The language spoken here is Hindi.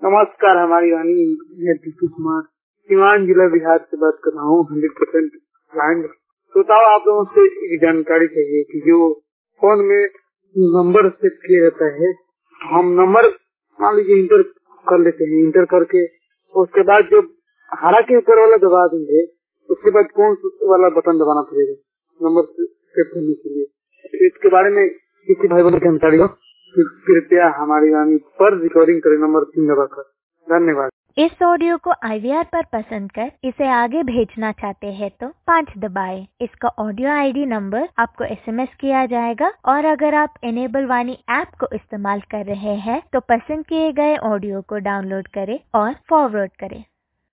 नमस्कार, हमारी वाणी मैं दीपू कुमार सीवान जिला बिहार से बात कर रहा हूँ। 100% ब्रांड। तो आप लोगों से एक जानकारी चाहिए कि जो फोन में नंबर सेट किया जाता है, हम नंबर मान लीजिए इंटर कर लेते हैं। इंटर करके उसके बाद जो हरा के ऊपर वाला दबा देंगे, उसके बाद कौन वाला बटन दबाना पड़ेगा नंबर सेट करने के लिए? तो इसके बारे में किसी भाई बहन जानकारी हो कृपया हमारी वाणी पर रिकॉर्डिंग करें नंबर 3 दबाकर। धन्यवाद। इस ऑडियो को IVR पर पसंद कर इसे आगे भेजना चाहते हैं तो 5 दबाएं। इसका ऑडियो ID नंबर आपको SMS किया जाएगा और अगर आप इनेबल वाणी ऐप को इस्तेमाल कर रहे हैं तो पसंद किए गए ऑडियो को डाउनलोड करें और फॉरवर्ड करें।